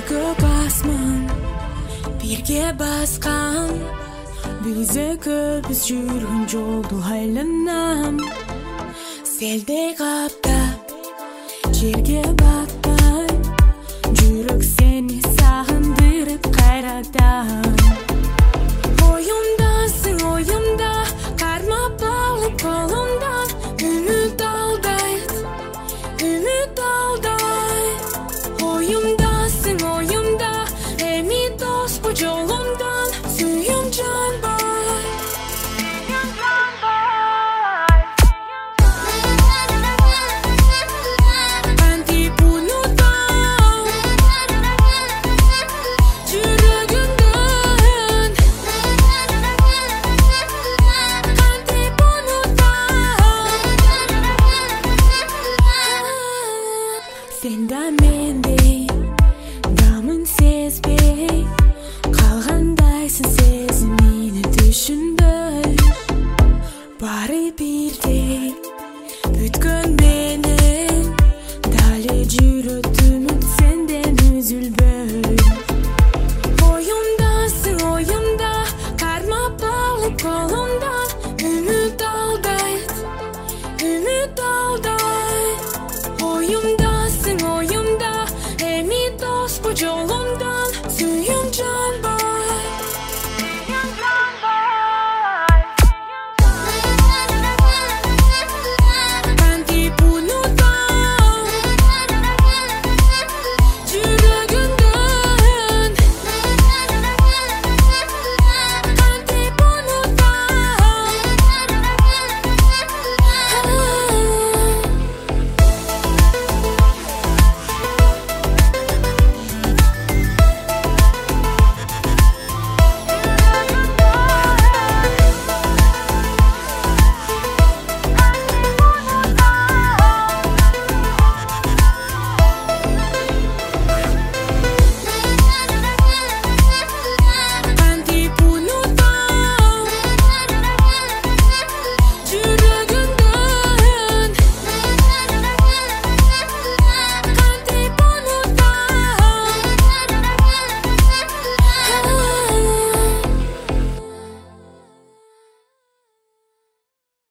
көк асман бирге баскан, бизе көбүз жүргөн жолду айланам. Селдей каптап жерге батпай, жүрөк сени сагындырып кайрадан. Оюмдасың, оюмда, кармап алып колумдан, үмүт алдайт, үмүт алдайт. Оюмдасың, оюмда, эми тоспу жолумдан, сүйүм жанбай, сүйүм жанбай. Кантип унутам жүрөгүмдөн, кантип унутам. Сен да мендей дамын сезбей калгандайсың, сезимини түшүнбөй. Баары бирдей бүткөн менен, дали жүрөт үмүт сенден үзүлбөй. Оюмдасың, оюмда, кармап алып колум